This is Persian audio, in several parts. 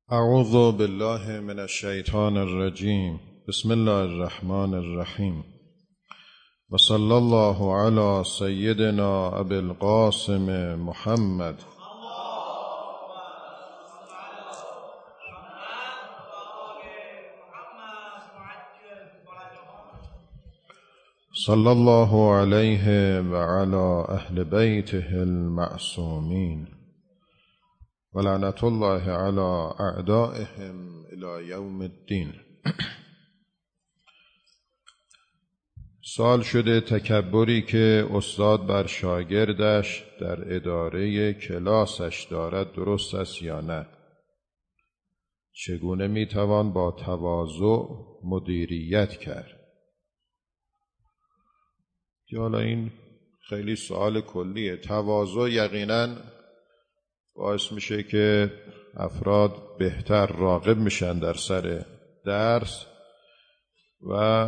اعوذ بالله من الشیطان الرجیم. بسم الله الرحمن الرحیم. و صلی الله علی سیدنا ابی القاسم محمد صلی الله علیه و علی اهل بیته المعصومین و لعنت الله علی اعدائهم الی یوم الدین. سوال شده تکبری که استاد بر شاگردش در اداره کلاسش دارد درست است یا نه؟ چگونه میتوان با تواضع مدیریت کرد؟ حالا این خیلی سوال کلیه. تواضع یقیناً باعث میشه که افراد بهتر راغب میشن در سر درس و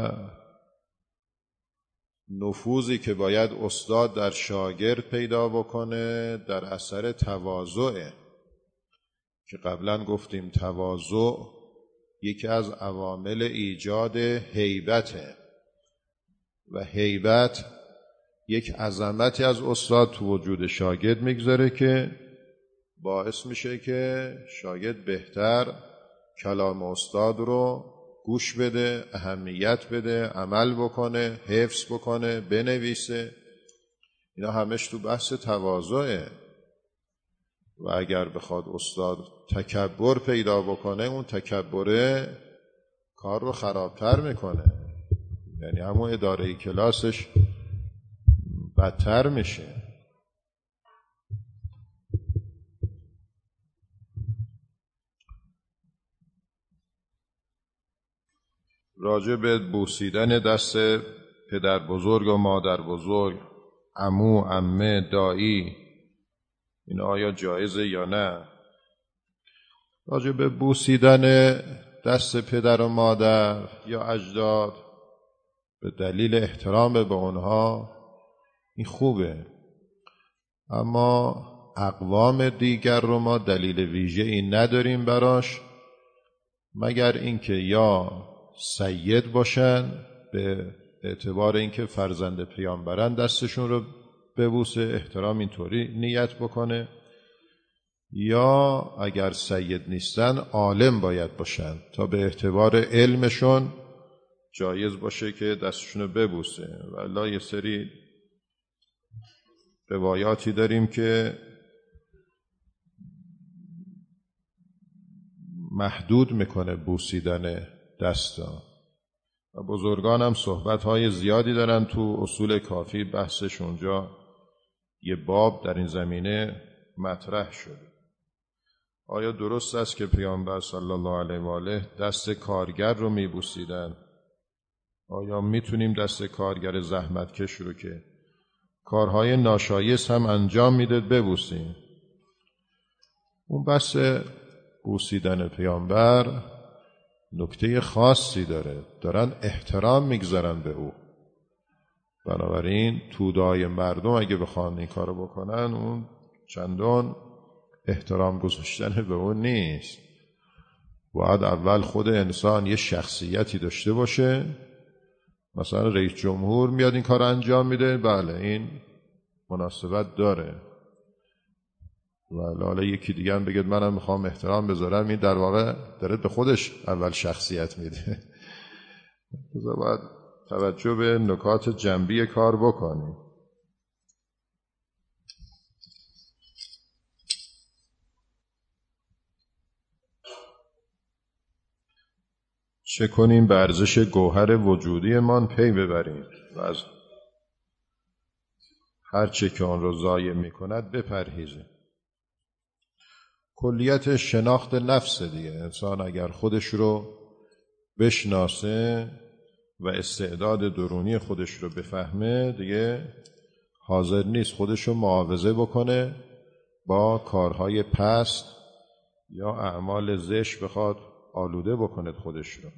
نفوذی که باید استاد در شاگرد پیدا بکنه در اثر تواضعه که قبلا گفتیم تواضع یکی از عوامل ایجاد هیبته و هیبت یک عظمتی از استاد تو وجود شاگرد میگذاره که باعث میشه که شاگرد بهتر کلام استاد رو گوش بده، اهمیت بده، عمل بکنه، حفظ بکنه، بنویسه. اینا همش تو بحث تواضعه و اگر بخواد استاد تکبر پیدا بکنه اون تکبره کار رو خرابتر میکنه، یعنی همون اداره کلاسش بدتر میشه. راجع به بوسیدن دست پدر بزرگ و مادر بزرگ، عمو، عمه، دایی، این آیا جایزه یا نه؟ راجع به بوسیدن دست پدر و مادر یا اجداد به دلیل احترام به اونها این خوبه، اما اقوام دیگر رو ما دلیل ویژه این نداریم براش مگر اینکه یا سید باشن به اعتبار اینکه فرزند پیامبرن دستشون رو ببوسه، احترام اینطوری نیت بکنه، یا اگر سید نیستن عالم باید باشن تا به اعتبار علمشون جایز باشه که دستشون رو ببوسه. والله یه سری روایاتی داریم که محدود میکنه بوسیدن دستا و بزرگان هم صحبت‌های زیادی دارن تو اصول کافی، بحثش اونجا یه باب در این زمینه مطرح شده. آیا درست است که پیامبر صلی الله علیه و آله دست کارگر رو میبوسیدن؟ آیا میتونیم دست کارگر زحمتکش رو که کارهای ناشایست هم انجام میده ببوسیم؟ اون بحث بوسیدن پیامبر نکته خاصی دارن احترام میگذارن به او، بنابراین تودای مردم اگه بخوان این کارو بکنن اون چندان احترام گذاشتن به اون نیست. باید اول خود انسان یه شخصیتی داشته باشه، مثلا رئیس جمهور میاد این کار انجام میده، بله این مناسبت داره، و حالا یکی دیگه هم بگید منم میخوام احترام بذارم، این در واقع داره به خودش اول شخصیت میده. باید توجه به نکات جنبی کار بکنیم. چه کنیم به ارزش گوهر وجودی من پی ببریم و از هر چه که آن را ضایع میکند بپرهیزیم؟ کلیت شناخت نفس دیگه. انسان اگر خودش رو بشناسه و استعداد درونی خودش رو بفهمه دیگه حاضر نیست خودش رو معاوضه بکنه با کارهای پست یا اعمال زشت بخواد آلوده بکنه خودش رو.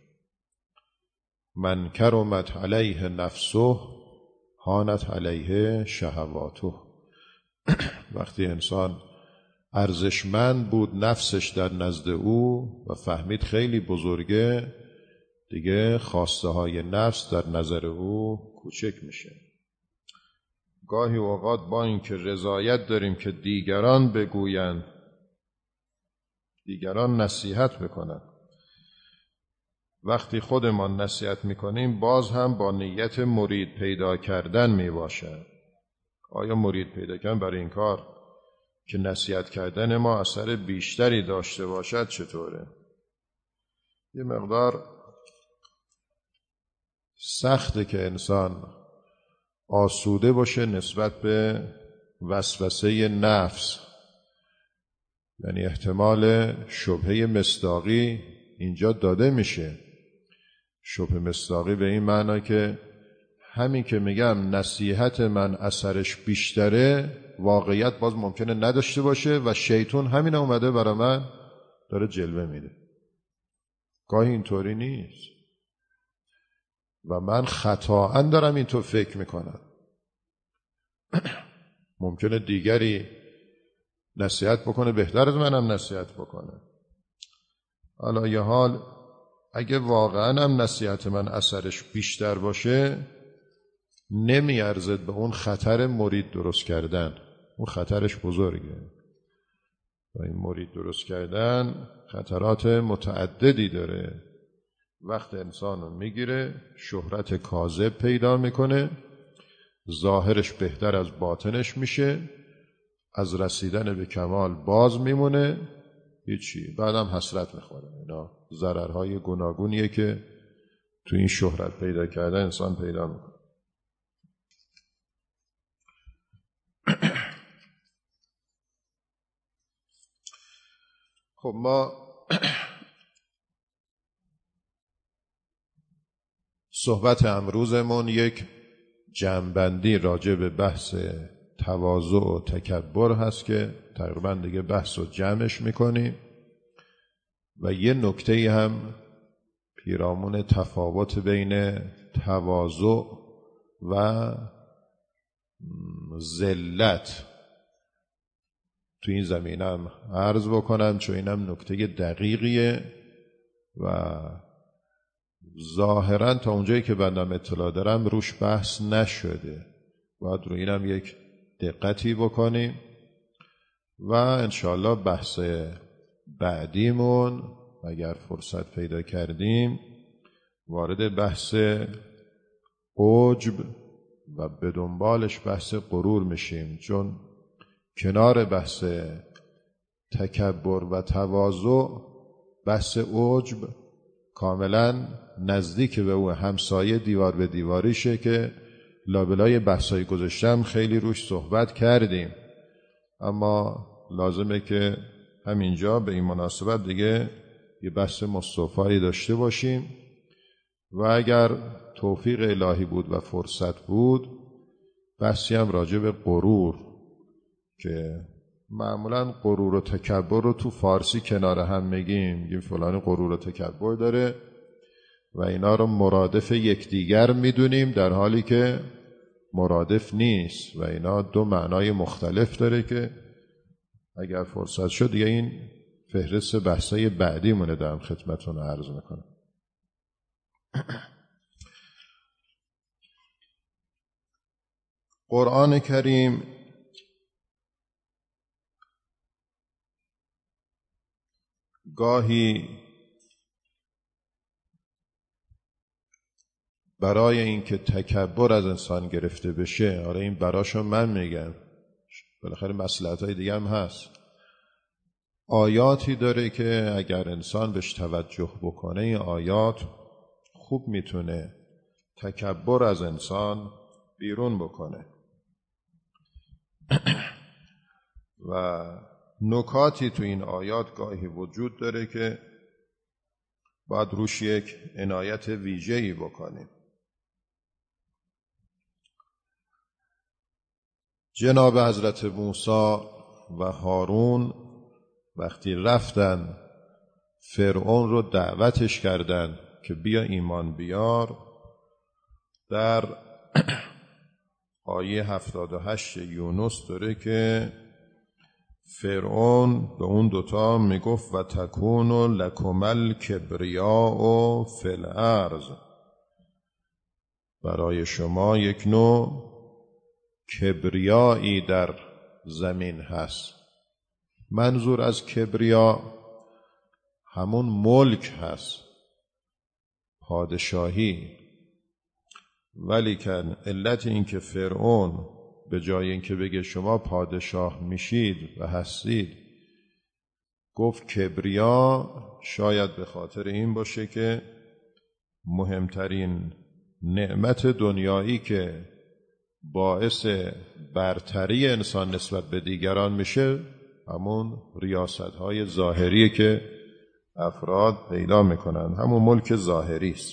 من کرمت علیه نفسه هانت علیه شهواته. وقتی انسان ارزشمند بود نفسش در نزد او و فهمید خیلی بزرگه، دیگه خواسته های نفس در نظر او کوچک میشه. گاهی اوقات با اینکه رضایت داریم که دیگران بگویند، دیگران نصیحت بکنند، وقتی خودمان نصیحت میکنیم باز هم با نیت مرید پیدا کردن میباشد. آیا مرید پیدا کردن برای این کار که نصیحت کردن ما اثر بیشتری داشته باشد چطوره؟ یه مقدار سخته که انسان آسوده باشه نسبت به وسوسه نفس، یعنی احتمال شبهه مصداقی اینجا داده میشه. شبهه مصداقی به این معنی که همین که میگم نصیحت من اثرش بیشتره، واقعیت باز ممکنه نداشته باشه و شیطان همین اومده برای من داره جلوه میده. گاهی اینطوری نیست و من خطااً دارم اینطور فکر میکنم. ممکنه دیگری نصیحت بکنه بهتر از منم نصیحت بکنه. حالا یه حال اگه واقعاً هم نصیحت من اثرش بیشتر باشه، نمیارزد به اون خطر مرید درست کردن. اون خطرش بزرگه و این مرید درست کردن خطرات متعددی داره. وقت انسان رو میگیره، شهرت کاذب پیدا میکنه، ظاهرش بهتر از باطنش میشه، از رسیدن به کمال باز میمونه، هیچی، بعدم حسرت میخوره. اینا ضررهای گوناگونیه که تو این شهرت پیدا کردن انسان پیدا میکنه. خب ما صحبت امروزمون یک جمع‌بندی راجع به بحث تواضع و تکبر هست که تقریبا دیگه بحث رو جمعش میکنیم و یه نکته هم پیرامون تفاوت بین تواضع و ذلت تو این زمینه هم عرض بکنم، چون اینم نکته دقیقیه و ظاهراً تا اونجایی که بندم اطلاع دارم روش بحث نشده. باید رو اینم یک دقتی بکنیم و انشاءالله بحث بعدیمون اگر فرصت پیدا کردیم وارد بحث عجب و به دنبالش بحث غرور میشیم، چون کنار بحث تکبر و تواضع بحث عجب کاملا نزدیک به او، همسایه دیوار به دیواریشه که لابلای بحثای گذاشتم خیلی روش صحبت کردیم، اما لازمه که همینجا به این مناسبت دیگه یه بحث مستوفایی داشته باشیم و اگر توفیق الهی بود و فرصت بود بحثی هم راجع به غرور، که معمولا غرور و تکبر رو تو فارسی کنار هم میگیم فلانی غرور و تکبر داره و اینا رو مرادف یکدیگر میدونیم، در حالی که مرادف نیست و اینا دو معنای مختلف داره که اگر فرصت شد دیگه این فهرست بحثای بعدی مونه دارم خدمتتون عرض میکنم. قرآن کریم گاهی برای اینکه تکبر از انسان گرفته بشه، آره این براشو من میگم، بالاخره مصلحت‌های دیگه هم هست، آیاتی داره که اگر انسان بهش توجه بکنه این آیات خوب میتونه تکبر از انسان بیرون بکنه و نکاتی تو این آیات گاهی وجود داره که باید روش یک عنایت ویژه‌ای بکنیم. جناب حضرت موسی و هارون وقتی رفتن فرعون رو دعوتش کردن که بیا ایمان بیار، در آیه 78 یونس داره که فرعون به اون دوتا میگفت و تکون لکم الکبریاء فی الارض، برای شما یک نوع کبریایی در زمین هست. منظور از کبریا همون ملک هست، پادشاهی. ولیکن علت این که فرعون به جای اینکه بگه شما پادشاه میشید و هستید گفت کبریا، شاید به خاطر این باشه که مهمترین نعمت دنیایی که باعث برتری انسان نسبت به دیگران میشه همون ریاست‌های ظاهری که افراد پیدا میکنن، همون ملک ظاهری است.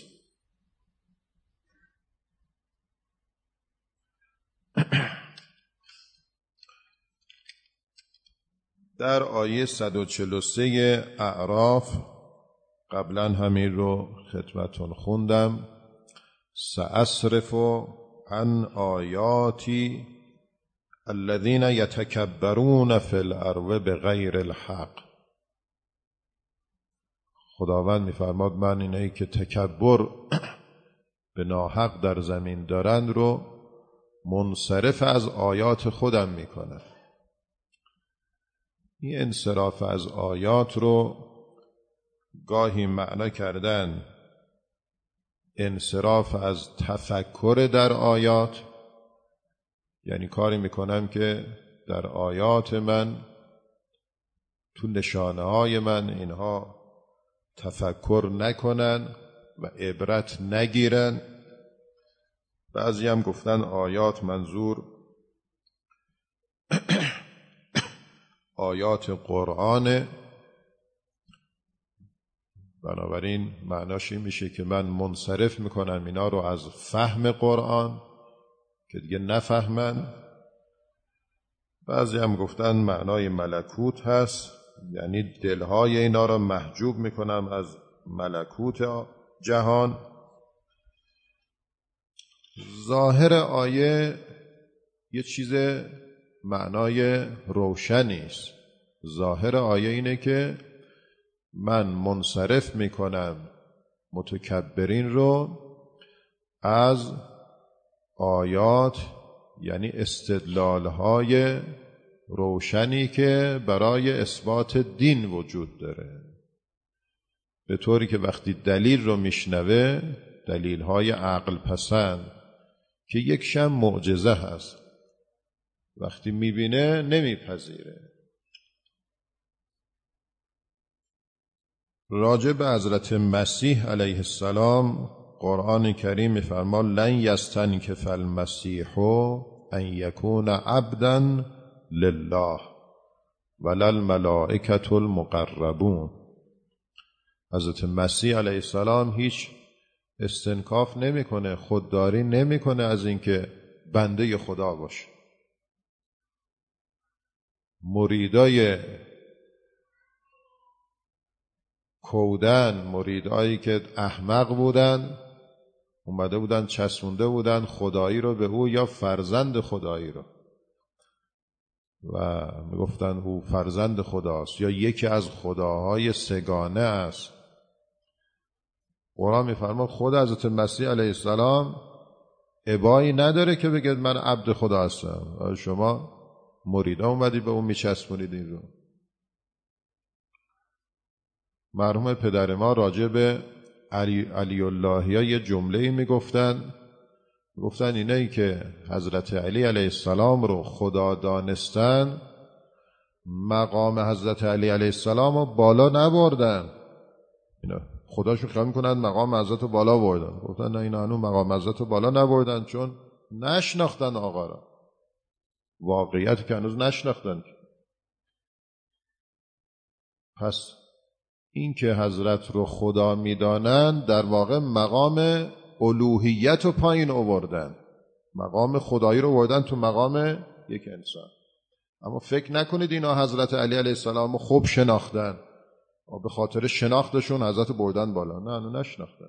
در آیه 143 اعراف قبلا همین رو خدمتون خوندم. سأصرف عن آیاتی الذین یتکبرون فی الارض بغیر الحق. خداوند میفرماد من اینایی که تکبر به ناحق در زمین دارند رو منصرف از آیات خودم میکنم. این انصراف از آیات رو گاهی معنا کردن انصراف از تفکر در آیات، یعنی کاری میکنم که در آیات من، تو نشانه های من اینها تفکر نکنن و عبرت نگیرن. بعضی هم گفتن آیات منظور آیات قرآن، بنابراین معناش این میشه که من منصرف میکنم اینا رو از فهم قرآن که دیگه نفهمن. بعضی هم گفتن معنای ملکوت هست، یعنی دلهای اینا رو محجوب میکنم از ملکوت جهان. ظاهر آیه یه چیز معنای روشنی است. ظاهر آیه اینه که من منصرف میکنم متکبرین رو از آیات، یعنی استدلالهای روشنی که برای اثبات دین وجود داره، به طوری که وقتی دلیل رو میشنوه، دلیلهای عقل پسند که یک شم معجزه هست، وقتی میبینه نمیپذیره. راجع به حضرت مسیح علیه السلام قرآن کریم میفرماد لن یستنکف المسیح ان یکون عبدا لله ولا الملائکة المقربون. حضرت مسیح علیه السلام هیچ استنکاف نمیکنه، خودداری نمیکنه از اینکه بنده خدا باشه. مریدای کودن، مریدایی که احمق بودن، اومده بودن چسبونده بودن خدایی رو به او یا فرزند خدایی رو و میگفتن او فرزند خداست یا یکی از خداهای سگانه است. قرآن میفرماد خود حضرت مسیح علیه السلام ابایی نداره که بگید من عبد خدا هستم. شما مریدا اومدی به اون میچسبونید این رو. مرحوم پدر ما راجع به علی اللهی‌ها یه جمله‌ای میگفتن اینایی که حضرت علی علیه السلام رو خدا دانستن مقام حضرت علی علیه السلام رو بالا نبردن. اینا خداشو خیال میکنن مقام حضرت بالا بردن. گفتن نه، اینا هنوز مقام حضرت بالا نبردن چون نشناختن آقا را، واقعیت که هنوز نشناختن. پس این که حضرت رو خدا میدانند در واقع مقام الوهیت رو پایین آوردن، مقام خدایی رو آوردن تو مقام یک انسان. اما فکر نکنید اینا حضرت علی علیه السلام رو خوب شناختن و به خاطر شناختشون حضرت بردن بالا. نه نشناختن.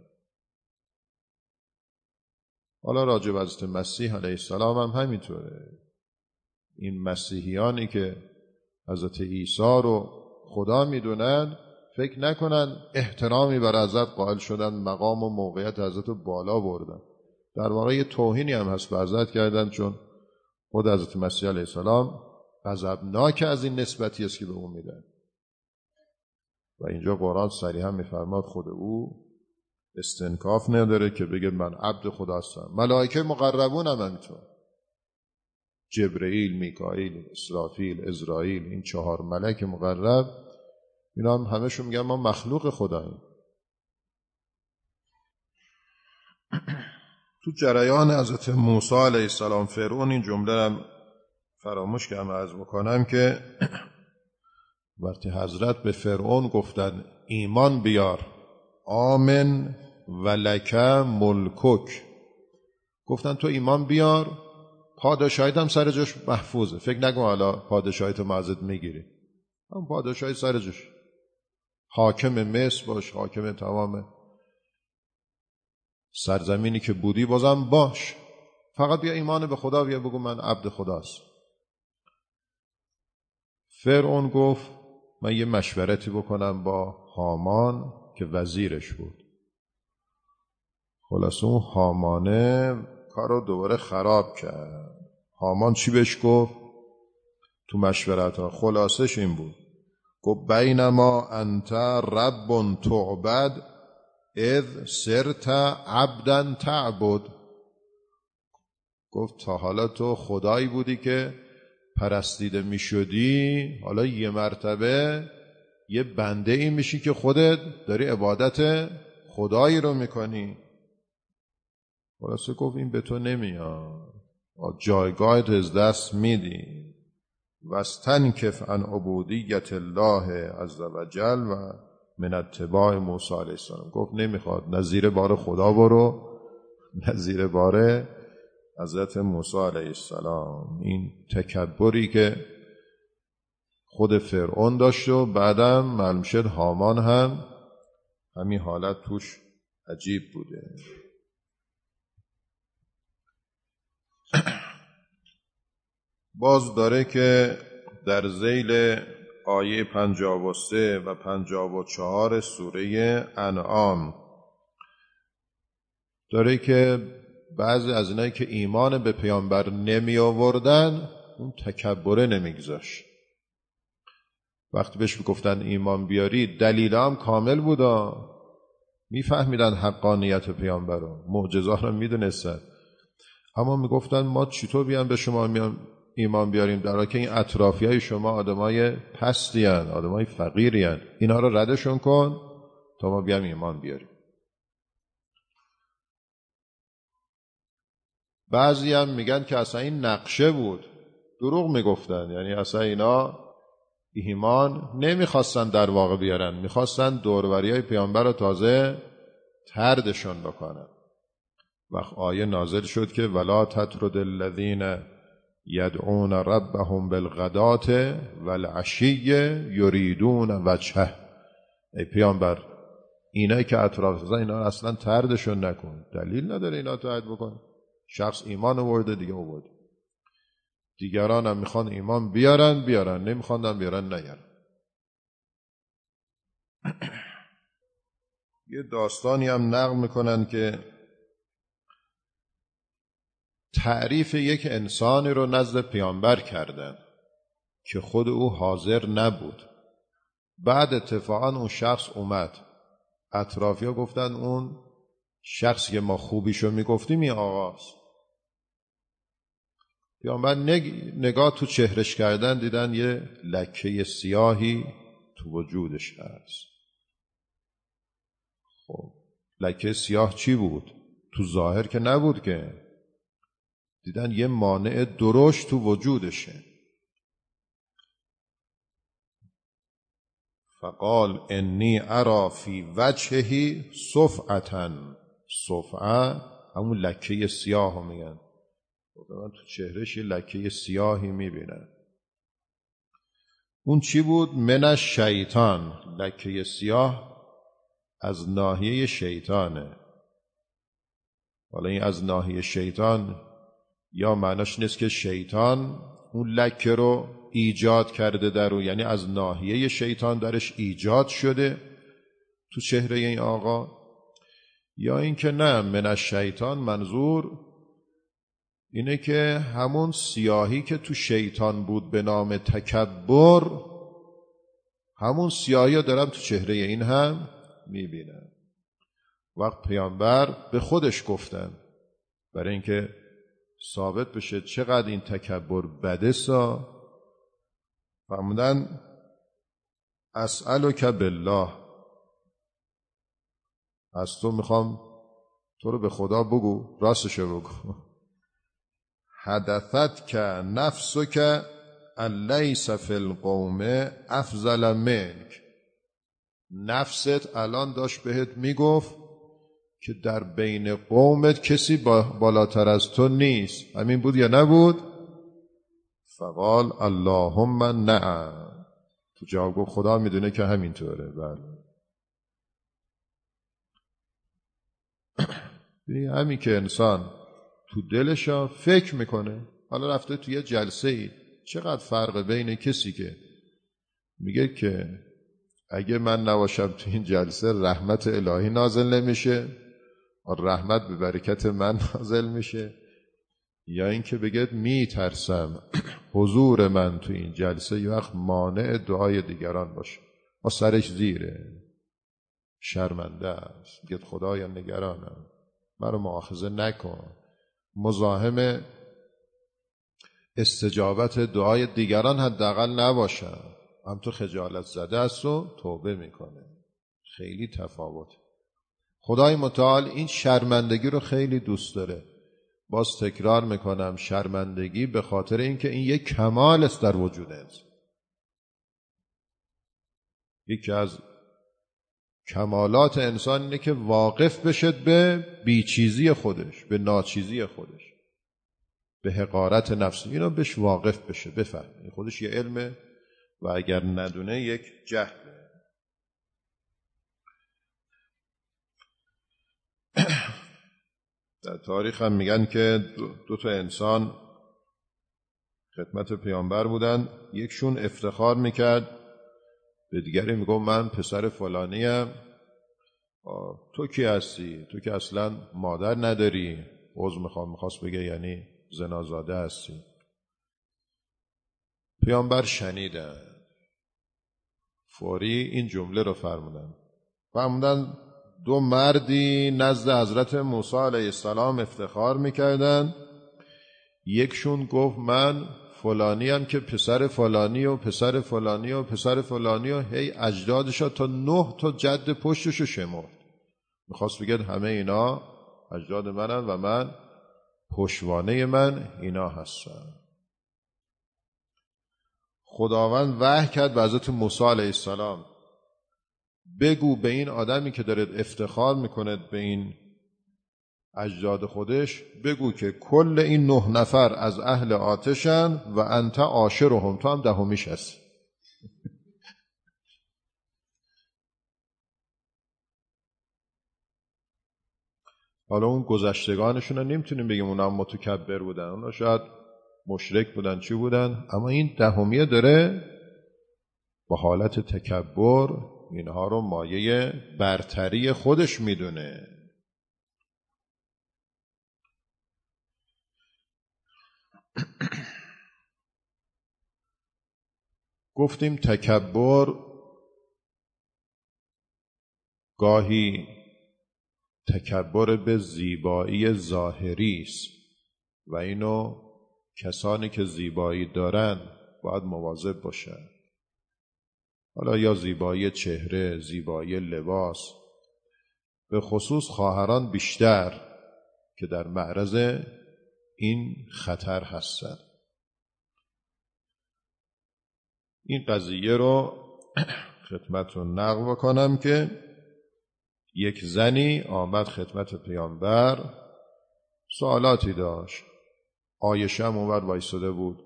حالا راجع به حضرت مسیح علیه السلام هم همینطوره. این مسیحیانی که حضرت عیسی رو خدا میدونن، فکر نکنن احترامی بر حضرت قائل شدن، مقام و موقعیت حضرت رو بالا بردن. در واقع یه توهینی هم هست به حضرت کردن، چون خود حضرت مسیح علیه السلام غضبناک از این نسبتی است که به اون میدن. و اینجا قرآن صریحا میفرماد خود او استنکاف نداره که بگه من عبد خدا هستم. ملائکه مقربون هم همینطور، جبرئیل، میکائیل، اسرافیل، عزرائیل، این 4 ملک مقرب، اینا هم همشون میگن ما مخلوق خداییم. تو جریان حضرت موسی علیه السلام فرعون، این جمله هم فراموش کردم عرض بکنم که وقتی حضرت به فرعون گفتن ایمان بیار، آمن ولک ملکک، گفتن تو ایمان بیار، پادشاهیت هم سر جاش محفوظه، فکر نکن حالا پادشاهیت رو ازت میگیری، هم پادشاهی سر جاش، حاکم مصر باش، حاکم تمام سرزمینی که بودی بازم باش، فقط بیا ایمان به خدا بیا، بگو من عبد خداست. فرعون گفت من یه مشورتی بکنم با هامان که وزیرش بود. خلاصه اون هامانه کارو دوباره خراب کرد. هامان چی بهش گفت تو مشورت ها؟ خلاصش این بود، گفت بینما انت رب تعبد اذ سرت عبدا تعبد. گفت تا حالا تو خدایی بودی که پرستیده می شدی، حالا یه مرتبه یه بنده ای میشی که خودت داری عبادت خدایی رو میکنی. خلاصه گفت این به تو نمیاد، جایگاهت از دست میدی. واستنکف عن عبودیت الله عز وجل و من اتباع موسی علیه السلام. گفت نمیخواد، نه زیر بار خدا برو، نه زیر بار حضرت موسی علیه السلام. این تکبری که خود فرعون داشت و بعدم معلوم شد هامان هم همین حالت توش عجیب بوده. باز داره که در ذیل آیه 53 و 54 سوره انعام داره که بعضی از اینایی که ایمان به پیامبر نمی آوردن اون تکبره نمیگذاشت. وقتی بهش گفتن ایمان بیاری، دلیل هم کامل بودا، میفهمیدن حقانیت پیامبر رو، معجزه رو میدونستن، اما میگفتن ما چطور بیان به شما ایمان بیاریم در حالی که این اطرافی های شما آدمای پستی هن، آدمای فقیری هن، اینا رو ردشون کن تا ما بیام ایمان بیاریم. بعضی هم میگن که اصلا این نقشه بود، دروغ میگفتن، یعنی اصلا اینا ایمان نمیخواستن در واقع بیارن، میخواستن دوروری های پیامبر رو تازه طردشون بکنن. وقت آیه نازل شد که ولا تطرد الذین یدعون ربهم بالغداة والعشی یریدون وجهه. ای پیامبر اینایی که اطراف زدن اینا اصلا طردشون نکن، دلیل نداره اینا طرد بکن. شخص ایمان آورده دیگه آورده، دیگران هم میخوان ایمان بیارن، نمیخوان بیارن نیارن. یه داستانی هم نقل میکنن که تعریف یک انسانی رو نزد پیامبر کردن که خود او حاضر نبود. بعد اتفاقا اون شخص اومد، اطرافیا گفتن اون شخصی که ما خوبیشو میگفتیم این آقاست. پیامبر نگاه تو چهرش کردن، دیدن یه لکه سیاهی تو وجودش هست. خب لکه سیاه چی بود؟ تو ظاهر که نبود که، دیدن یه مانع درشت تو وجودشه. فقال انی ارا فی وجهه صفعة. صفعه همون لکه سیاه رو میگن، من تو چهرش یه لکه سیاهی میبینن. اون چی بود؟ من الشیطان. لکه سیاه از ناحیه شیطانه. حالا این از ناحیه شیطان یا معناش نیست که شیطان اون لکه رو ایجاد کرده در اون، یعنی از ناحیه شیطان درش ایجاد شده تو چهره این آقا، یا اینکه نه، من الشیطان منظور اینه که همون سیاهی که تو شیطان بود به نام تکبر، همون سیاهی رو دارم تو چهره این هم میبینم. وقت پیامبر به خودش گفتن برای اینکه ثابت بشه چقدر این تکبر بده سا، فرمودن اسألک بالله، از تو میخوام تو رو به خدا بگو، راستشو بگو، حدثت که نفسک الیس فی القوم افضل منک، نفست الان داشت بهت میگفت که در بین قومت کسی بالاتر از تو نیست. همین بود یا نبود؟ فقال اللهم نعم، تو جواب گفت خدا میدونه که همینطوره. بله، همین که انسان تو دلشا فکر میکنه. حالا رفته توی جلسه ای، چقدر فرق بین کسی که میگه که اگه من نباشم تو این جلسه رحمت الهی نازل نمیشه، رحمت به برکت من نازل میشه، یا اینکه بگه میترسم حضور من تو این جلسه یه وقت مانع دعای دیگران باشه، ما سرش زیره، شرمنده است، میگه خدایا نگرانم، منو مؤاخذه نکن، مزاحم استجابت دعای دیگران حداقل نباشم، هم تو خجالت زده است و توبه میکنه. خیلی تفاوت. خدای متعال این شرمندگی رو خیلی دوست داره. باز تکرار میکنم، شرمندگی به خاطر اینکه این یک کمال است در وجود انسان. یکی از کمالات انسان اینه که واقف بشه به بیچیزی خودش، به ناچیزی خودش، به حقارت نفسی. اینو بهش واقف بشه، بفهم خودش یه علمه و اگر ندونه یک جهله. در تاریخ هم میگن که دو تا انسان خدمت پیامبر بودن، یکشون افتخار میکرد به دیگری میگم من پسر فلانیم، تو کی هستی؟ تو که اصلا مادر نداری. عذر میخواست بگه یعنی زنازاده هستی. پیامبر شنیدن، فوری این جمله رو فرمودن دو مردی نزد حضرت موسی علیه السلام افتخار میکردن، یکشون گفت من فلانیم که پسر فلانی و پسر فلانی و پسر فلانی و هی اجدادشا تا 9 تا جد پشتشو شمرد. میخواست بگه همه اینا اجداد منن و من پشتوانه من اینا هستن. خداوند وحی کرد به حضرت موسی علیه السلام بگو به این آدمی که داره افتخار میکنه به این اجداد خودش، بگو که کل این 9 نفر از اهل آتشن و انت عاشرهم، تو هم 10میش هستی. حالا اون گذشتگانشون رو نمیتونیم بگیم اونا هم متکبر بودن، اونا شاید مشرک بودن، چی بودن، اما این 10میه داره با حالت تکبر اینها رو مایه برتری خودش میدونه. گفتیم تکبر گاهی تکبر به زیبایی ظاهری است و اینو کسانی که زیبایی دارن باید مواظب باشن. حالا یا زیبایی چهره، زیبایی لباس، به خصوص خواهران بیشتر که در معرض این خطر هستند. این قضیه رو خدمتتون نقل بکنم که یک زنی آمد خدمت پیامبر، سوالاتی داشت. عایشه هم اونور وایساده بود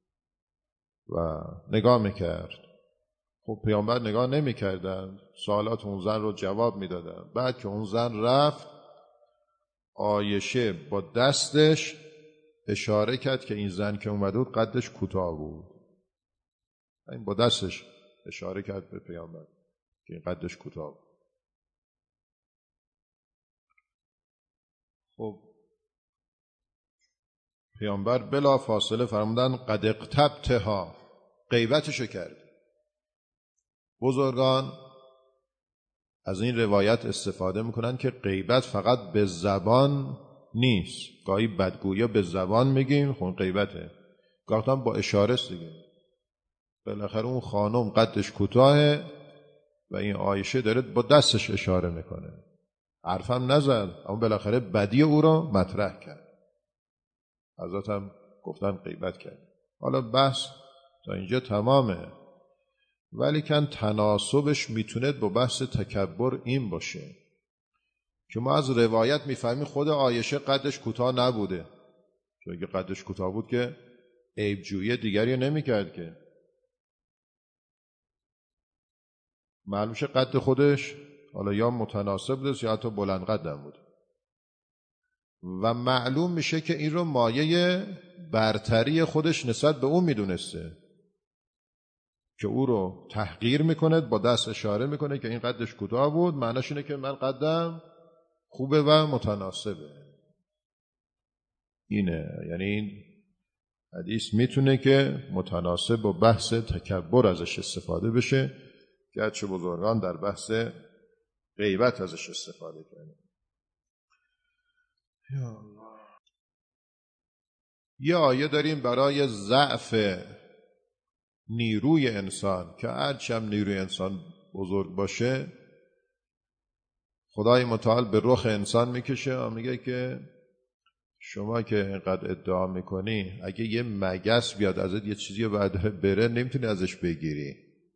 و نگاه میکرد. خب پیامبر نگاه نمیکردن، سوالات اون زن رو جواب میدادن. بعد که اون زن رفت، عایشه با دستش اشاره کرد که این زن که اومده بود قدش کوتاه بود. این با دستش اشاره کرد به پیامبر که این قدش کوتاه بود. خب پیامبر بلا فاصله فرمودن قد اقتبتها، غیبتشو کرد. بزرگان از این روایت استفاده میکنن که غیبت فقط به زبان نیست. گاهی بدگویی به زبان میگیم خون غیبته، گاهی هم با اشاره است دیگه. بالاخره اون خانم قدش کوتاهه و این عایشه داره با دستش اشاره میکنه، حرفم نزد اما بالاخره بدی او رو مطرح کرد. حضرت هم گفتن غیبت کرد. حالا بحث تا اینجا تمامه، ولی کن تناسبش میتونه با بحث تکبر این باشه که ما از روایت میفهمیم خود عایشه قدش کوتاه نبوده، چون اگه قدش کوتاه بود که عیبجویی دیگری نمیکرد که. معلوم شه قد خودش حالا یا متناسب بوده یا حتی بلند قدم بود و معلوم میشه که این رو مایه برتری خودش نسبت به اون میدونسته که او رو تحقیر میکنه، با دست اشاره میکنه که این قدش کوتاه بود، معناش اینه که من قدم خوبه و متناسبه. اینه، یعنی این حدیث میتونه که متناسب با بحث تکبر ازش استفاده بشه، گرچه بزرگان در بحث غیبت ازش استفاده کنه. یه آیه داریم برای ضعف نیروی انسان که هرچم نیروی انسان بزرگ باشه خدای متعال به رخ انسان میکشه و میگه که شما که اینقدر ادعا میکنی اگه یه مگس بیاد ازت یه چیزی بعد بره نمیتونی ازش بگیری.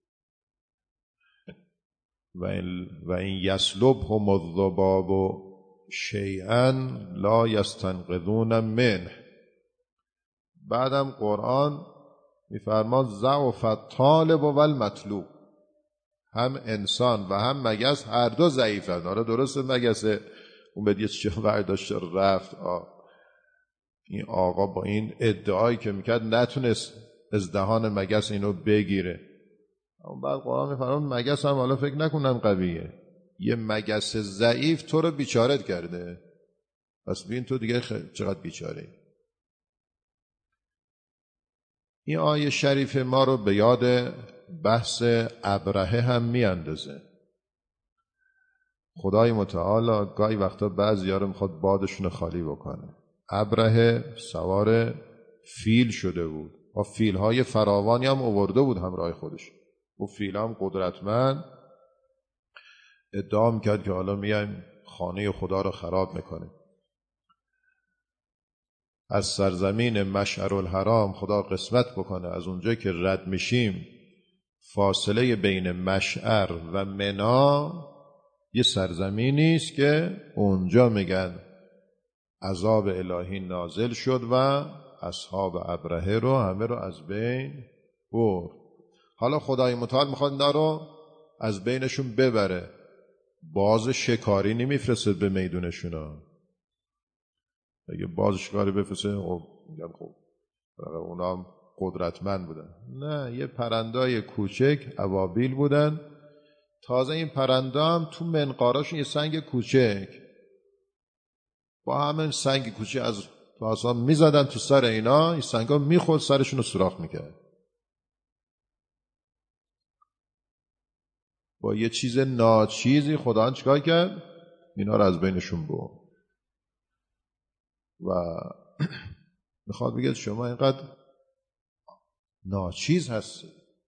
و این یسلبهم الذباب شیئا لا یستنقذون منه. بعدم قرآن میفرماد ضعف الطالب و المطلوب، هم انسان و هم مگس هر دو ضعیفند. آره درسته مگس اون به یه چیزی برداشت رفت، این آقا با این ادعایی که میکرد نتونست از دهان مگس اینو بگیره. اما بعد قرآن میفرماد مگس هم حالا فکر نکنم قویه، یه مگس ضعیف تو رو بیچارت کرده، پس ببین تو دیگه چقدر بیچاره. این آیه شریف ما رو به یاد بحث ابرهه هم میاندازه. خدای متعال گاهی وقتا بعضیا رو میخواد بادشون خالی بکنه. ابرهه سوار فیل شده بود و فیلهای فراوانی هم آورده بود همراه خودش. و فیل هم قدرتمند ادعا میکرد که حالا میایم خانه خدا رو خراب میکنه. از سرزمین مشعر الحرام خدا قسمت بکنه از اونجا که رد میشیم فاصله بین مشعر و منا یه سرزمینی است که اونجا میگن عذاب الهی نازل شد و اصحاب ابرهه رو همه رو از بین برد. حالا خدای متعال میخواد اینا رو از بینشون ببره، باز شکاری نمیفرسته به میدونشون. اگه باز شکاری بفرسته میگم خب اونا هم قدرتمند بودن. نه، یه پرندای کوچک ابابیل بودن. تازه این پرنده هم تو منقاراشون یه سنگ کوچک، با همین سنگ کوچک از تو آسمان میزدن تو سر اینا، این سنگا میخورد سرشون رو سوراخ میکرد. با یه چیز ناچیزی خدا چیکار کرد؟ اینا رو از بینشون برد. و میخواد بگه شما اینقدر ناچیز هستی.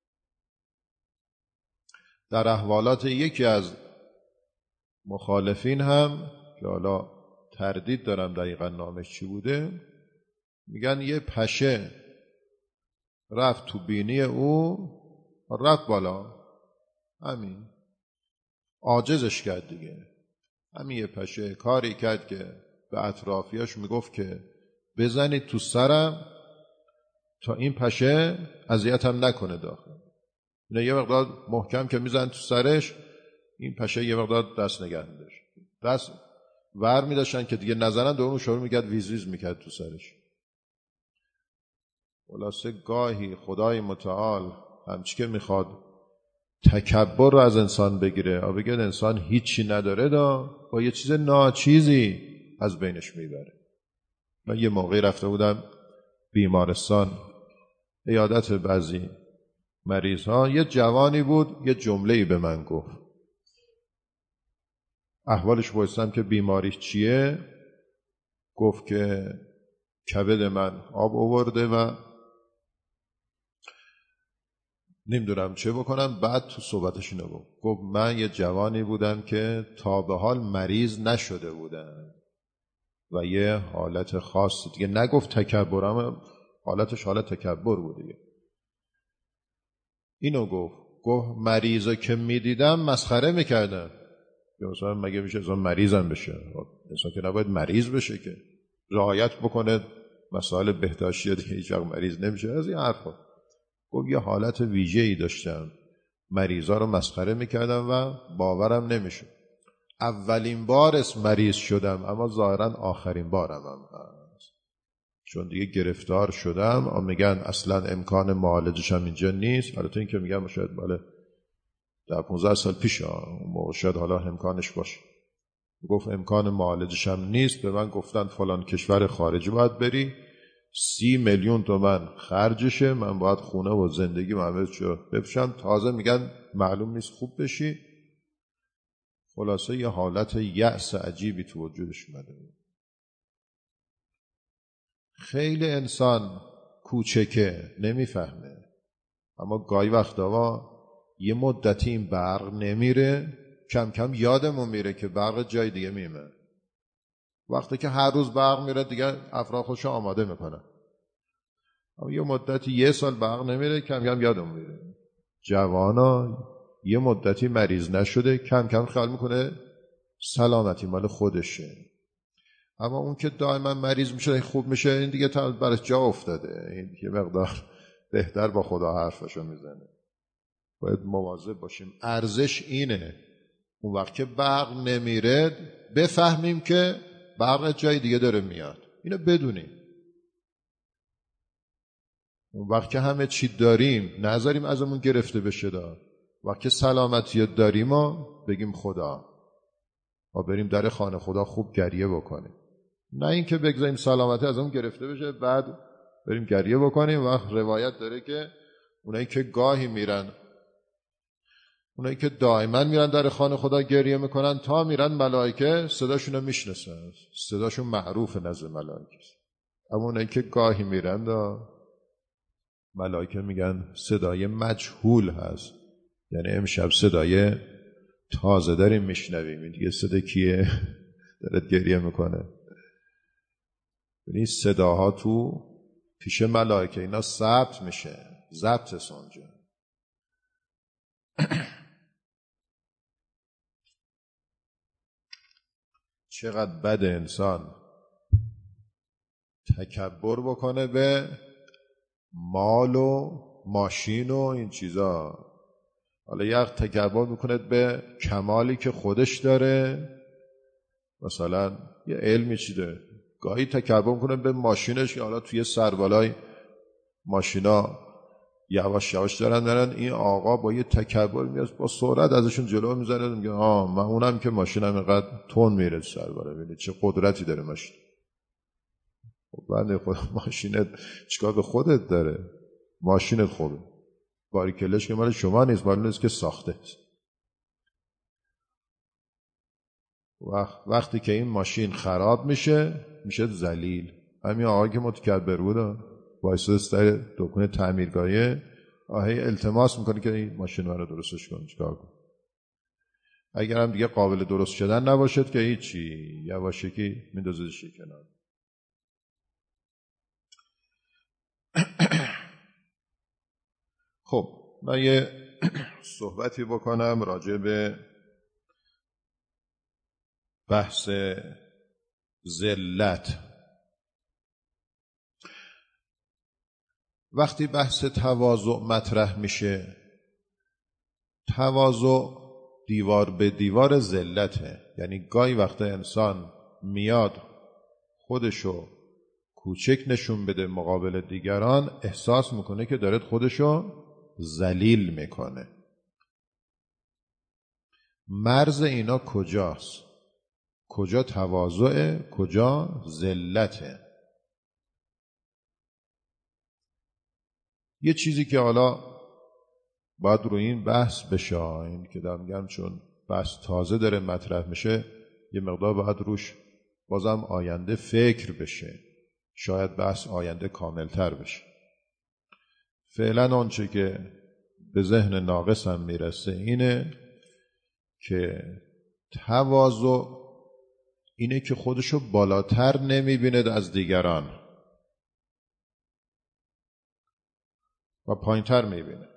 در احوالات یکی از مخالفین هم که حالا تردید دارم دقیقا نامش چی بوده، میگن یه پشه رفت تو بینی او، رفت بالا، همین عاجزش کرد دیگه. همین یه پشه کاری کرد که به اطرافیاش میگفت که بزنید تو سرم تا این پشه اذیتم نکنه داخل. نه یه مقدار محکم که میزن تو سرش، این پشه یه مقدار دست نگه می‌داشت، دست ور می‌داشتن که دیگه نزنن، دوم شروع می‌کرد ویز ویز می‌کرد تو سرش. خلاصه گاهی خدای متعال همچی که میخواد تکبر رو از انسان بگیره، بگه انسان هیچی نداره، با یه چیز ناچیزی از بینش میبره. من یه موقعی رفته بودم بیمارستان عیادت بعضی مریض ها، یه جوانی بود یه جمله‌ای به من گفت، احوالش پرسیدم که بیماریش چیه، گفت که کبد من آب آورده و نمیدونم چه بکنم. بعد تو صحبتش اینو گفت من یه جوانی بودم که تا به حال مریض نشده بودم و یه حالت خاص دیگه، نگفت تکبرم، حالتش حالت تکبر بود دیگه. اینو گفت مریضا که میدیدم مسخره میکردم، مثلا مگه میشه انسان مریضم بشه؟ انسان که نباید مریض بشه، که رعایت بکنه مسائل بهداشتی دیگه، هیچ وقت مریض نمیشه. از این حرفا گفت یه حالت ویژه‌ای داشتم، مریضا رو مسخره میکردم و باورم نمیشه. اولین بار مریض شدم، اما ظاهرا آخرین بارم هم هست، چون دیگه گرفتار شدم. میگن اصلا امکان معالجش هم اینجا نیست. البته این که میگم شاید بالا در 15 سال پیش اون موقع شاید حالا امکانش باشه. گفت امکان معالجش هم نیست. به من گفتن فلان کشور خارجی باید بری، 30 میلیون تومان خرجشه، من باید خونه و زندگی همه چیو بپوشم، تازه میگن معلوم نیست خوب بشی. خلاصه یه حالت یأس عجیبی تو وجودش اومده بود. خیلی انسان کوچکه نمیفهمه، اما گاهی وقتا یه مدتی این برق نمیره، کم کم یادمون میره که برق جای دیگه میمه. وقتی که هر روز برق میره دیگه افراد خودشو آماده میکنه، اما یه مدتی یه سال برق نمیره، کم کم یادمون میره. جوانا یه مدتی مریض نشده، کم کم خیال میکنه سلامتی مال خودشه، اما اون که دائما مریض میشه خوب میشه، این دیگه تا برش جا افتاده، این یه مقدار بهتر با خدا حرفشو میزنه. باید مواظب باشیم. ارزش اینه اون وقت که برق نمیره بفهمیم که برق جای دیگه داره میاد، اینو بدونیم. اون وقت که همه چی داریم نذاریم ازمون گرفته بشه. وقت که سلامتی داریم بگیم خدا، و بریم در خانه خدا خوب گریه بکنیم، نه اینکه بگذاریم سلامتی ازمون گرفته بشه بعد بریم گریه بکنیم. وقت روایت داره که اونایی که گاهی میرن، اونایی که دائما میرن در خانه خدا گریه میکنن، تا میرن ملائکه صداشون رو میشناسن، صداشون معروف نزد ملائکه. اما اونایی که گاهی میرن ملائکه میگن صدای مجهول هست، یعنی امشب صدای تازه داریم میشنویم، این دیگه صدا کیه داره گریه میکنه. یعنی صداها تو پیش ملائکه اینا ثبت میشه، ضبط سنجه. چقدر بد انسان تکبر بکنه به مال و ماشین و این چیزا. حالا یه تکبر میکنه به کمالی که خودش داره، مثلا یه علمی چیده، گاهی تکبر میکنه به ماشینش که حالا توی سربالای ماشینا یواش یواش دارن این آقا با یه تکبر میاد با سرعت ازشون جلو میزنه، میگه من اونم که ماشینم اینقدر تون میره سربالا، ببینید چه قدرتی داره ماشین. بنده خدا ماشینت چیکار به خودت داره؟ ماشینت خوبه، باریکلش که مال شما نیست، مال نیست که ساخته است. وقتی که این ماشین خراب میشه ذلیل. همین آقایی که متکبر بود وایساده سر دکون تعمیرگاهی، التماس میکنه که این ماشین رو درستش کن. چیکار کن؟ اگر هم دیگه قابل درست شدن نباشد که هیچی، یواشکی میندازهش کنار. خب من یه صحبتی بکنم راجع به بحث ذلت. وقتی بحث تواضع مطرح میشه، تواضع دیوار به دیوار ذلته. یعنی گاهی وقتا انسان میاد خودشو کوچک نشون بده مقابل دیگران، احساس میکنه که داره خودشو ذلیل میکنه. مرز اینا کجاست؟ کجا تواضعه، کجا ذلته؟ یه چیزی که حالا باید روی این بحث بشه، این که دارم میگم چون بحث تازه داره مطرح میشه، یه مقدار باید روش بازم آینده فکر بشه، شاید بحث آینده کاملتر بشه. فعلا آنچه که به ذهن ناقصم میرسه اینه که تواضع اینه که خودشو بالاتر نمیبینه از دیگران و پایینتر میبینه.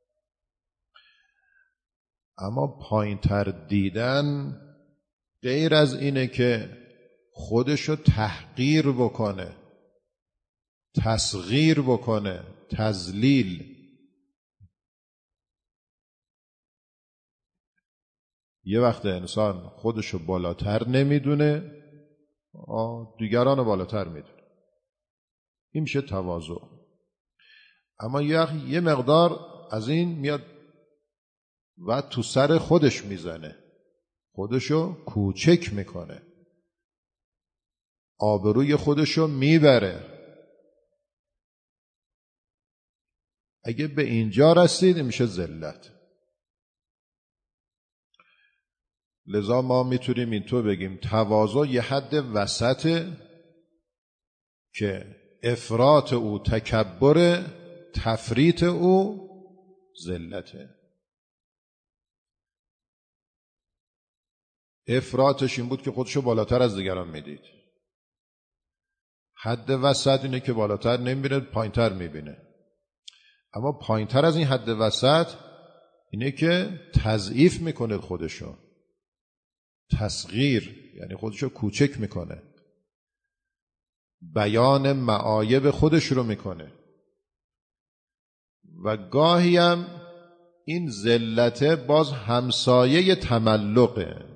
اما پایینتر دیدن غیر از اینه که خودشو تحقیر بکنه، تصغیر بکنه، تذلیل. یه وقت انسان خودشو بالاتر نمیدونه، دیگران رو بالاتر میدونه، این میشه تواضع. اما یه مقدار از این میاد و تو سر خودش میزنه، خودشو کوچک میکنه، آبروی خودشو میبره. اگه به اینجا رسید میشه ذلت. لذا ما میتونیم اینطور بگیم تواضع یه حد وسطه که افراط او تکبر، تفریط او ذلته. افراطش این بود که خودشو بالاتر از دیگران میدید. حد وسط اینه که بالاتر نمیبینه، پایینتر میبینه. اما پایینتر از این حد وسط اینه که تضعیف میکنه خودشو، تصغیر، یعنی خودشو کوچک میکنه، بیان معایب خودش رو میکنه. و گاهی هم این ذلت باز همسایه تملقه.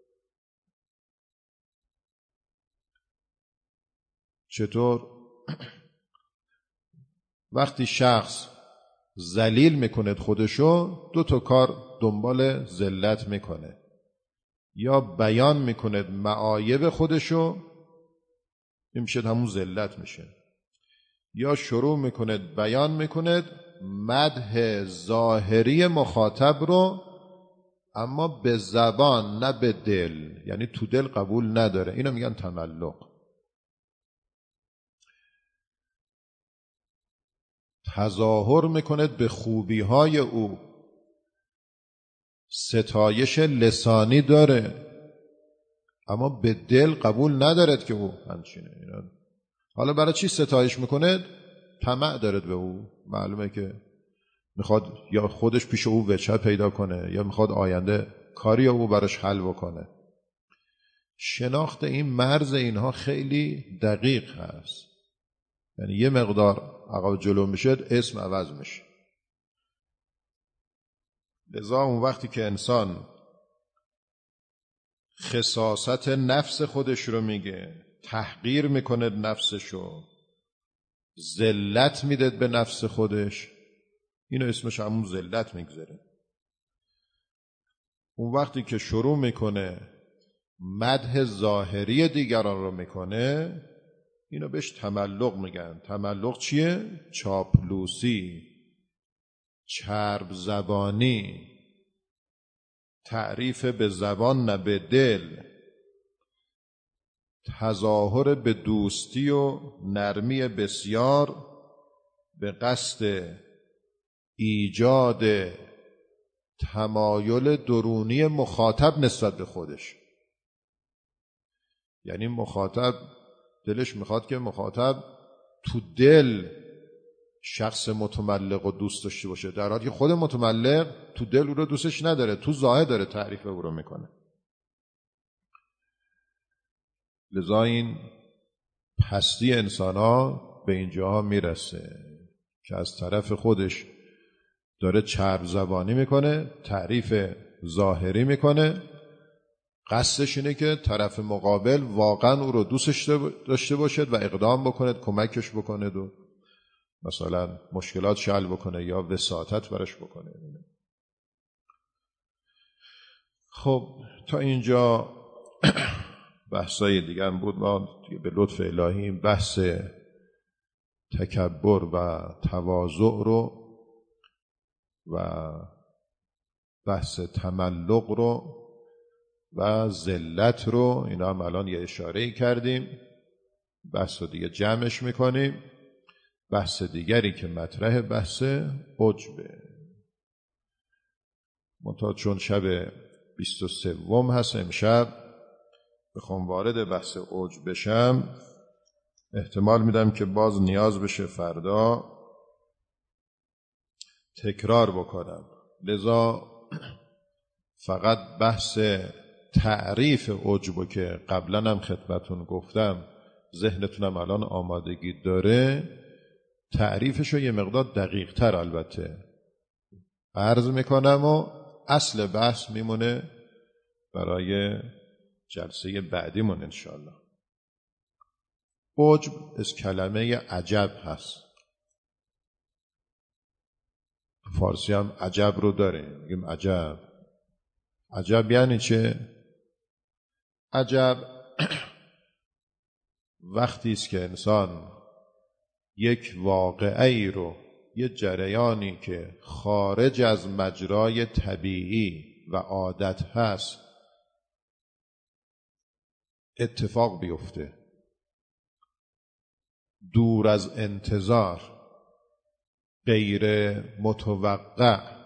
چطور؟ وقتی شخص ذلیل میکنه خودشو، دو تا کار دنبال ذلت میکنه: یا بیان میکنه معایب خودشو، این میشه همون ذلت میشه، یا شروع میکنه بیان میکنه مدح ظاهری مخاطب رو، اما به زبان نه به دل، یعنی تو دل قبول نداره. اینو میگن تملق. تظاهر میکنه به خوبی‌های او، ستایش لسانی داره اما به دل قبول ندارد که او همچینه. حالا برای چی ستایش میکنه؟ طمع دارد به او، معلومه که میخواد یا خودش پیش او وجه پیدا کنه یا میخواد آینده کاری او براش حل بکنه. شناخت این مرز اینها خیلی دقیق هست، یعنی یه مقدار عقب جلو میشه اسم عوض میشه. لذا اون وقتی که انسان خساست نفس خودش رو میگه، تحقیر میکنه نفسشو، ذلت میده به نفس خودش، اینو اسمش همون ذلت میگذاره. اون وقتی که شروع میکنه مدح ظاهری دیگران رو میکنه، اینو بهش تملق میگن. تملق چیه؟ چاپلوسی، چرب زبانی، تعریف به زبان نه به دل، تظاهر به دوستی و نرمی بسیار به قصد ایجاد تمایل درونی مخاطب نسبت به خودش. یعنی مخاطب دلش میخواد که مخاطب تو دل شخص متملق و دوست داشته باشه، در حالی که خود متملق تو دل او رو دوستش نداره، تو ظاهر داره تعریف او رو میکنه. لذا این پستی انسان ها به اینجاها میرسه که از طرف خودش داره چرب زبانی میکنه، تعریف ظاهری میکنه، قصدش اینه که طرف مقابل واقعا او رو دوستش داشته باشد و اقدام بکند کمکش بکند و مثلا مشکلات حل بکنه یا وساطت براش بکنه. خب تا اینجا بحثای دیگه هم بود. ما به لطف الهی بحث تکبر و تواضع رو و بحث تملق رو و ذلت رو اینا هم الان یه اشاره‌ای کردیم. بحث رو دیگه جمعش میکنیم. بحث دیگری که مطرح بحث عجبه. منتها چون شب 23 هست امشب بخوام وارد بحث عجب بشم احتمال میدم که باز نیاز بشه فردا تکرار بکنم. لذا فقط بحث تعریف عجب که قبلا هم خدمتون گفتم ذهنتونم الان آمادگی داره، تعریفشو یه مقدار دقیق تر البته عرض میکنم و اصل بحث میمونه برای جلسه بعدیمون انشاءالله. عجب از کلمه عجب هست. فارسی هم عجب رو داره، میگیم عجب. عجب یعنی چه؟ عجب وقتی است که انسان یک واقعه‌ای رو، یک جریانی که خارج از مجرای طبیعی و عادت هست اتفاق بیفته، دور از انتظار، غیر متوقع،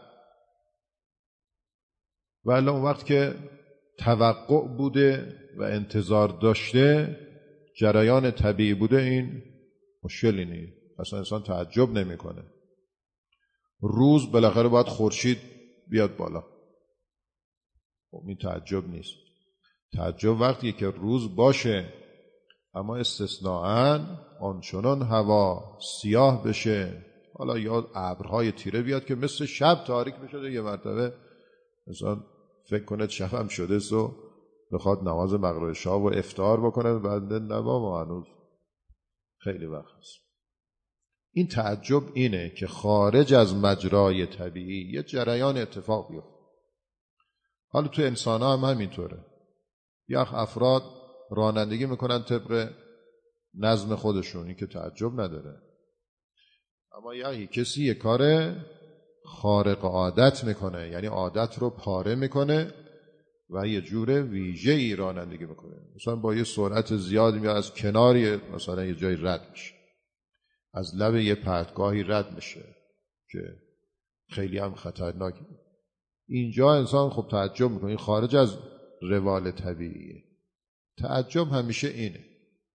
ولی اون وقت که توقع بوده و انتظار داشته، جریان طبیعی بوده، این مشکلی نیست، اصلا انسان تعجب نمیکنه. روز بالاخره باید خورشید بیاد بالا، خب این تعجب نیست. تعجب وقتی که روز باشه اما استثناءً آنچنان هوا سیاه بشه، حالا یا ابرهای تیره بیاد که مثل شب تاریک بشه، یه مرتبه انسان فکر کنه شبم شده سو بخواد نماز مغرب شام و افطار بکنه، بعد نبا هنوز خیلی وقت هست. این تعجب اینه که خارج از مجرای طبیعی یه جریان اتفاق بیفته. حالا تو انسان ها هم همینطوره. یه افراد رانندگی میکنن طبق نظم خودشون، این که تعجب نداره. اما یه کسی یه کار خارق عادت میکنه، یعنی عادت رو پاره میکنه و یه جور ویژه‌ای رانندگی میکنه. مثلا با یه سرعت زیادی میاد از کناری مثلا یه جایی رد میشه، از لب یه پرتگاهی رد میشه که خیلی هم خطرناکه. اینجا انسان خب تعجب میکنه، این خارج از روال طبیعیه. تعجب همیشه اینه.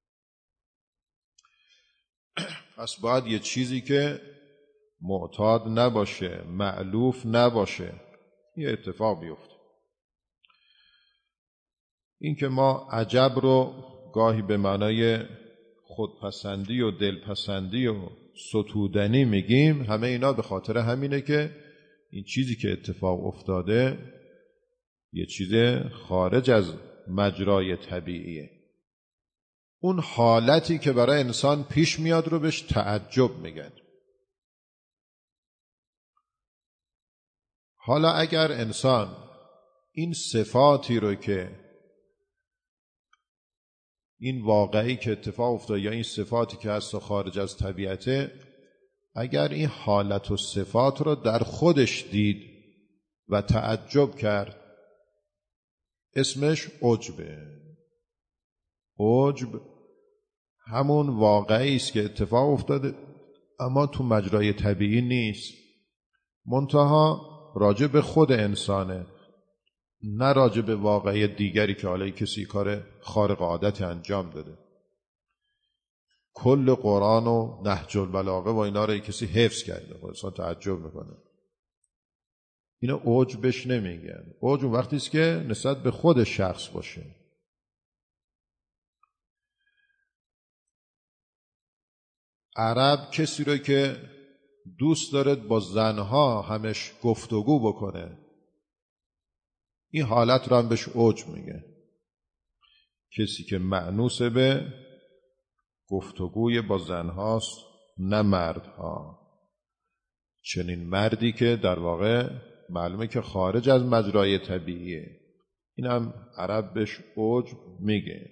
پس باید یه چیزی که معتاد نباشه، مألوف نباشه، یه اتفاق بیفته. این که ما عجب رو گاهی به معنای خودپسندی و دلپسندی و ستودنی میگیم، همه اینا به خاطر همینه که این چیزی که اتفاق افتاده یه چیز خارج از مجرای طبیعیه. اون حالتی که برای انسان پیش میاد رو بهش تعجب میگن. حالا اگر انسان این صفاتی رو که این واقعی که اتفاق افتاد یا این صفاتی که هست و خارج از طبیعته، اگر این حالت و صفات رو در خودش دید و تعجب کرد، اسمش عجبه. عجب همون واقعی است که اتفاق افتاده اما تو مجرای طبیعی نیست، منتها راجع به خود انسانه، نه راجع به واقعی دیگری که حالا کسی کار خارق عادت انجام داده. کل قرآن و نهج البلاغه و اینا رو کسی حفظ کرده، انسان تعجب میکنه. اینا عجبش نمیگن. عجب وقتی است که نسبت به خود شخص باشه. عرب کسی رو که دوست دارد با زنها همش گفتگو بکنه، این حالت رو هم بهش عجب میگه. کسی که مأنوس به گفتگوی با زنهاست نه مردها. چنین مردی که در واقع معلومه که خارج از مجرای طبیعیه. این هم عرب بهش عجب میگه.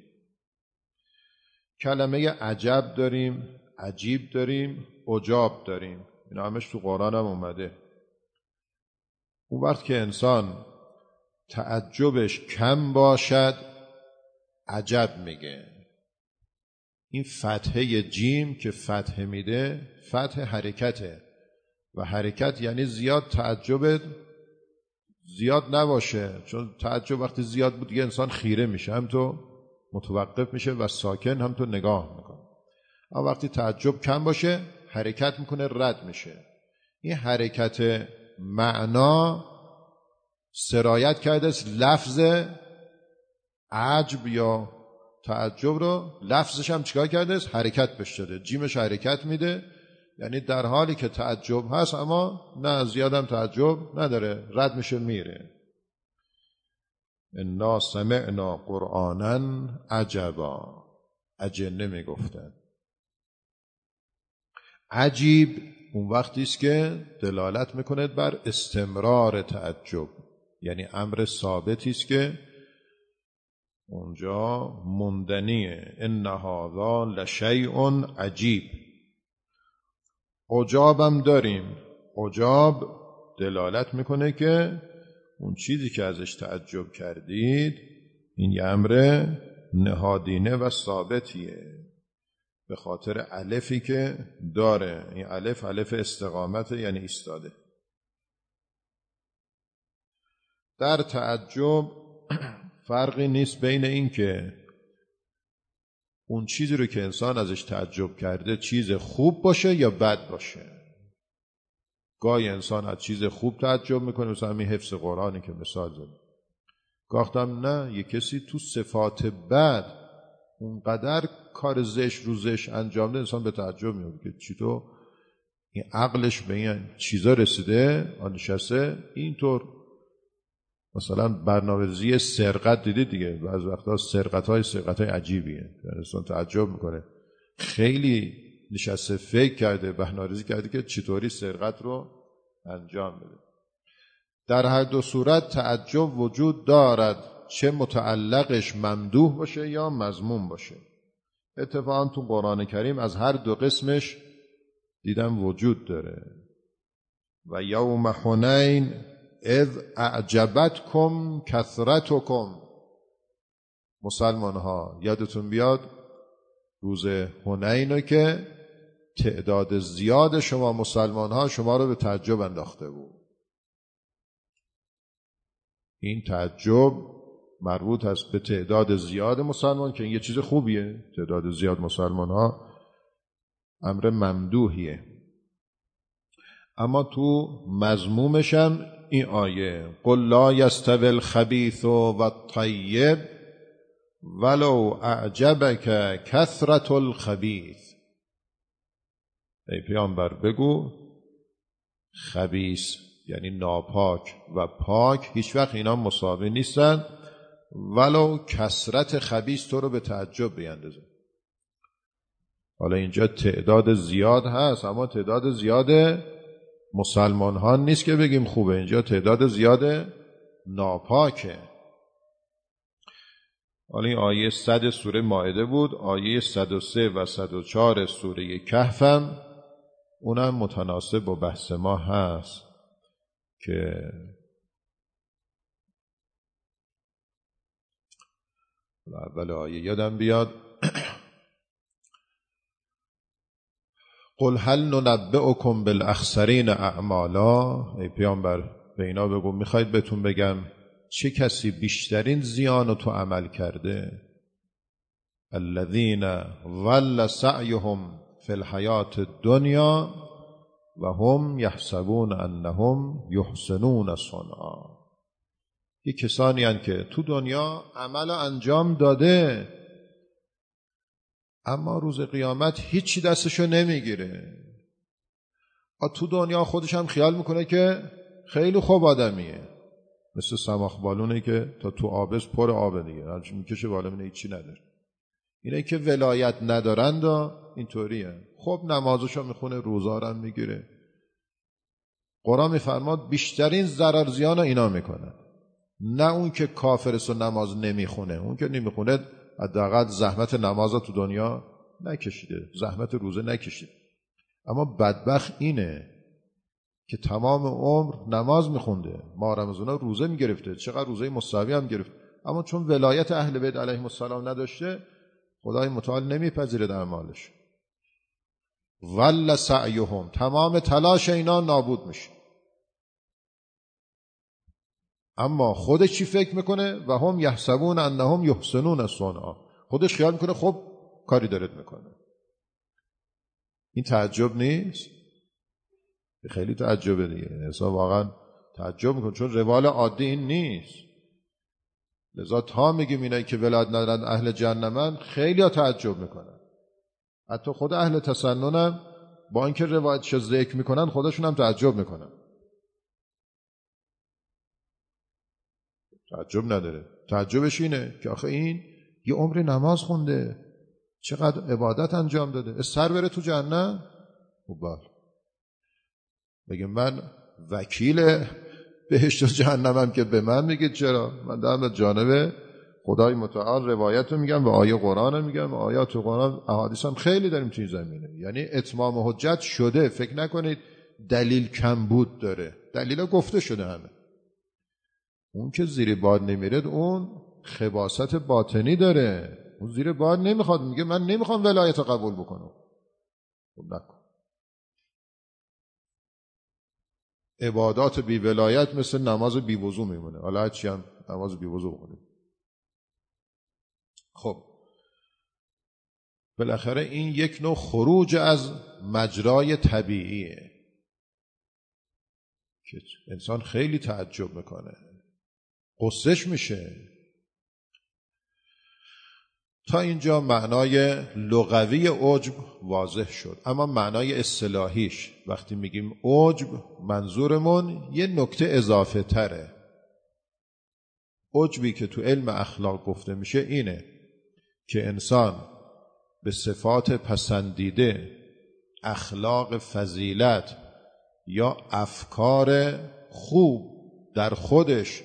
کلمه عجب داریم، عجیب داریم، عجاب داریم. این همش تو قرآن هم اومده. اون وقت که انسان تعجبش کم باشد عجب میگه. این فتحه جیم که فتحه میده فتح حرکته و حرکت یعنی زیاد تعجب زیاد نباشه، چون تعجب وقتی زیاد بود دیگه انسان خیره میشه، هم تو متوقف میشه و ساکن هم تو نگاه میکنه. اما وقتی تعجب کم باشه حرکت میکنه رد میشه. این حرکت معنا سرایت کرده است لفظ عجب یا تعجب رو، لفظش هم چیکار کرده است؟ حرکت بهش داده. جیمش حرکت میده، یعنی در حالی که تعجب هست اما نه زیادم تعجب نداره، رد میشه میره. انا سمعنا قرآنا عجبا، اجنه میگفتن. عجیب اون وقتی است که دلالت میکنه بر استمرار تعجب، یعنی امر ثابتی است که اونجا مندنیه. ان هذا لشیء عجیب. عجابم داریم. عجاب دلالت میکنه که اون چیزی که ازش تعجب کردید این یه امر نهادینه و ثابتیه، به خاطر الفی که داره. این الف استقامت، یعنی ایستاده. در تعجب فرقی نیست بین این که اون چیزی رو که انسان ازش تعجب کرده چیز خوب باشه یا بد باشه. گاهی انسان از چیز خوب تعجب میکنه، مثلا همین حفظ قرآنی که مثال زد. گاهتم نه، یه کسی تو صفات بد اونقدر کار زشت رو زشت انجام ده انسان به تعجب میاد که چطور این عقلش به این چیزا رسیده، نشسته اینطور. مثلا برنامه‌ریزی سرقت دیدید دیگه، بعضی وقتا سرقت‌های عجیبیه، انسان تعجب میکنه. خیلی نشسته فکر کرده، برنامه‌ریزی کرده که چطوری سرقت رو انجام بده. در هر دو صورت تعجب وجود دارد، چه متعلقش ممدوح باشه یا مذموم باشه. اتفاقا تو قرآن کریم از هر دو قسمش دیدم وجود داره. و یوم حنین اذ اعجبتکم کثرتکم. مسلمان ها یادتون بیاد روز حنینو که تعداد زیاد شما مسلمان ها شما رو به تعجب انداخته بود. این تعجب مربوط است به تعداد زیاد مسلمان که این یه چیز خوبیه. تعداد زیاد مسلمان ها امر ممدوحیه. اما تو مذمومش هم این آیه قل لا یستوی الخبیث و الطیب ولو اعجبک کثرت الخبیث. ای پیامبر بگو خبیث یعنی ناپاک و پاک هیچ وقت اینا مساوی نیستن، ولو کثرت خبیث تو رو به تعجب بیندازه. حالا اینجا تعداد زیاد هست، اما تعداد زیاد مسلمان ها نیست که بگیم خوبه. اینجا تعداد زیاد ناپاکه. حالا این آیه 100 سوره مائده بود. آیه 103 و 104 سوره کهف هم اونم متناسب با بحث ما هست که اول آیه یادم بیاد قل هل ننبئکم بالاخسرین اعمالا. ای پیامبر به اینا بگو میخواید بهتون بگم چه کسی بیشترین زیان رو تو عمل کرده؟ الذین ضل سعیهم فی الحیات الدنیا و هم یحسبون انهم یحسنون صنعا. یه کسانی هستند که تو دنیا عمل انجام داده اما روز قیامت هیچی دستشو نمیگیره. تو دنیا خودش هم خیال میکنه که خیلی خوب آدمیه، مثل سماخ بالونه که تا تو آبست پر آبه دیگه، هرچی میکشه بالا میینه هیچی نداره. اینه که ولایت ندارند اینطوریه. خب نمازشو میخونه، روزا رو هم میگیره. قرآن میفرماد بیشترین ضرر زیان اینا میکنن، نه اون که کافرست و نماز نمیخونه. اون که نمیخونه حداقل زحمت نماز تو دنیا نکشیده، زحمت روزه نکشیده. اما بدبخت اینه که تمام عمر نماز میخونده، ماه رمضان روزه میگرفته، چقدر روزه مستوی هم گرفت، اما چون ولایت اهل بیت علیهم السلام نداشته، خدای متعال نمیپذیره در مالش. ول سعیهم، تمام تلاش اینا نابود میشه. اما خودش چی فکر میکنه؟ و هم یحسبون انهم یحسنون صنعا، خودش خیال میکنه خب کاری دارد میکنه. این تعجب نیست؟ خیلی تعجبه دیگه. انسان واقعا تعجب میکنه، چون روال عادی این نیست. لذا تا میگیم اینایی که ولایت ندارن اهل جهنمن، خیلی ها تعجب میکنن. حتی خود اهل تسنن با اینکه روایتش ذکر میکنن خودشون هم تعجب میکنن. تعجب نداره. تعجبش اینه که آخه این یه عمر نماز خونده، چقدر عبادت انجام داده، سر بره تو جهنم؟ خب بگم من وکیل بهشت و جهنمم که به من میگید چرا؟ من دارم جانب خدای متعال روایت رو میگم و آیه قرآن رو میگم و آیات قرآن احادیث هم خیلی داریم توی زمینه. یعنی اتمام حجت شده. فکر نکنید دلیل کم بود داره، دلیل گفته شده همه. اون که زیر باد نمیرد اون خباثت باطنی داره، اون زیر باد نمیخواد، میگه من نمیخوام ولایت قبول بکنم. خب نکن. عبادات بی ولایت مثل نماز بی وضو میمونه، حالا هرچی هم نماز بی وضو بکنیم. خب بالاخره این یک نوع خروج از مجرای طبیعیه که انسان خیلی تعجب میکنه، قصهش میشه. تا اینجا معنای لغوی عجب واضح شد. اما معنای اصطلاحیش وقتی میگیم عجب، منظورمون یه نکته اضافه تره. عجبی که تو علم اخلاق گفته میشه اینه که انسان به صفات پسندیده، اخلاق فضیلت یا افکار خوب در خودش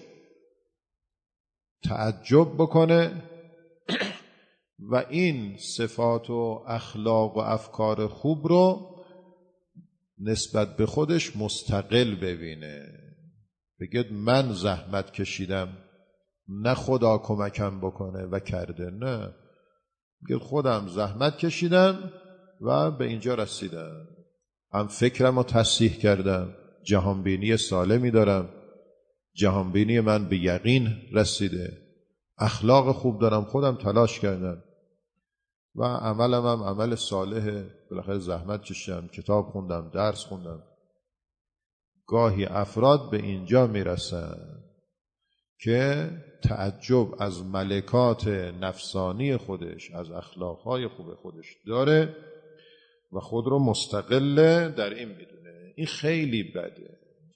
تعجب بکنه و این صفات و اخلاق و افکار خوب رو نسبت به خودش مستقل ببینه. بگید من زحمت کشیدم، نه خدا کمکم بکنه و کرده. نه، بگید خودم زحمت کشیدم و به اینجا رسیدم. هم فکرم رو تصحیح کردم، جهانبینی سالمی دارم، جهانبینی من به یقین رسیده، اخلاق خوب دارم، خودم تلاش کردم و عملم هم عمل صالح، بالاخره زحمت کشیدم، کتاب خوندم، درس خوندم. گاهی افراد به اینجا میرسن که تعجب از ملکات نفسانی خودش، از اخلاقهای خوب خودش داره و خود رو مستقل در این میدونه. این خیلی بده.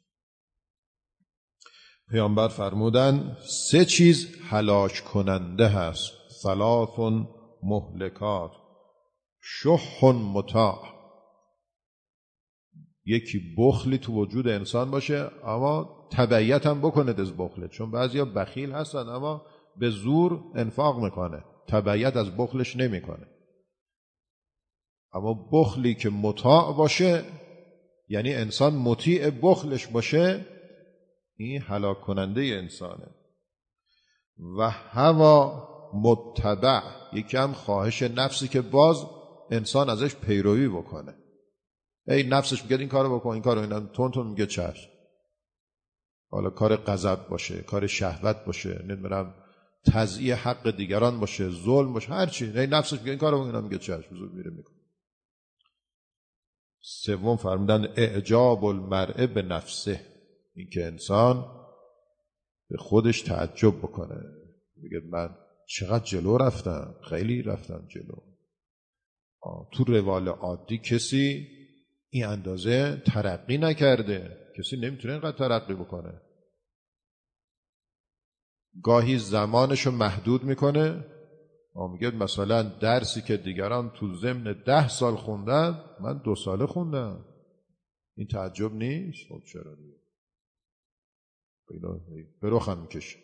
پیامبر فرمودن 3 چیز هلاک کننده هست. 3 مهلکات، شح مطاع. یکی بخلی تو وجود انسان باشه اما تبعیت هم بکنه از بخله، چون بعضیا بخیل هستن اما به زور انفاق میکنه، تبعیت از بخلش نمیکنه. اما بخلی که مطاع باشه، یعنی انسان مطیع بخلش باشه، این هلاک کننده انسانه. و هوا متبع، یکی هم خواهش نفسی که باز انسان ازش پیروی بکنه. ای نفسش میگه این کارو بکن، این کارو، اینا تون تون میگه چشم. حالا کار غضب باشه، کار شهوت باشه، نمیدونم تضییع حق دیگران باشه، ظلم باشه، هر چی. ای نفسش میگه این کارو بکن، اینا میگه چشم، زود میره میکنه. 3 فرمودن اعجاب المرء به نفسه، این که انسان به خودش تعجب بکنه، میگه من چقدر جلو رفتم، خیلی رفتم جلو. تو روال عادی کسی این اندازه ترقی نکرده، کسی نمیتونه اینقدر ترقی بکنه. گاهی زمانشو محدود میکنه. میگه مثلا درسی که دیگران تو ضمن 10 سال خوندن من 2 ساله خوندم. این تعجب نیست؟ خب چرا دیگه؟ به رخم میکشه.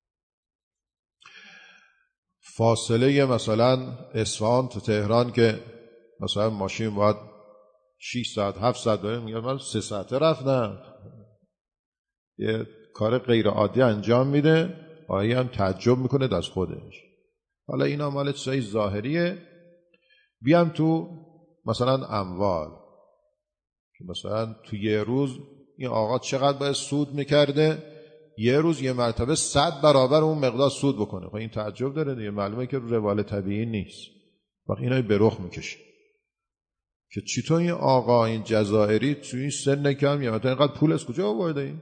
فاصله مثلا اصفهان تا تهران که مثلا ماشین باید 6 ساعت 7 ساعت بره، میگه من 3 ساعته رفتم. یه کار غیر عادی انجام میده، آیه هم تعجب میکنه از خودش. حالا اینا مال چیزای ظاهریه. بیام تو مثلا اموال، که مثلا تو یه روز این آقا چقدر باید سود میکرده، یه روز یه مرتبه 100 برابر اون مقدار سود بکنه. خب این تعجب داره دیگه، معلومه که روال طبیعی نیست. وقت اینا به رخ میکشه که چطور این آقا این جزائری تو این سن کم یا اینقدر پول از کجا آورده؟ این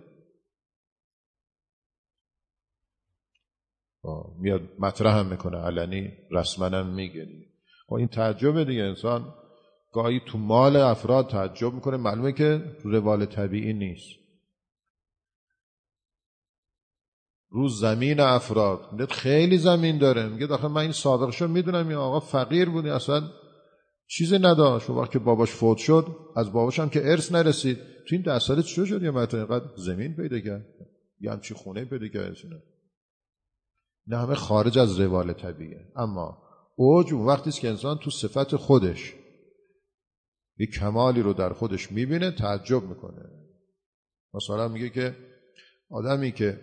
میاد مطرح هم میکنه علنی، رسما هم میگه. این تعجب دیگه. انسان گاهی تو مال افراد تعجب میکنه، معلومه که روال طبیعی نیست. رو زمین افراد، خیلی زمین داره، میگه داخل من این سابقشو میدونم، این آقا فقیر بودی، اصلا چیزی نداشت، وقتی که باباش فوت شد از باباش هم که ارث نرسید، تو این 10 ساله چطور شد یه مرتبه اینقدر زمین پیدا کرد، یه همچی خونه پیدا کرد؟ نه، همه خارج از روال طبیعیه. اما اوج وقتی است که انسان تو صفت خودش یک کمالی رو در خودش میبینه، تعجب میکنه. مثلا میگه که آدمی که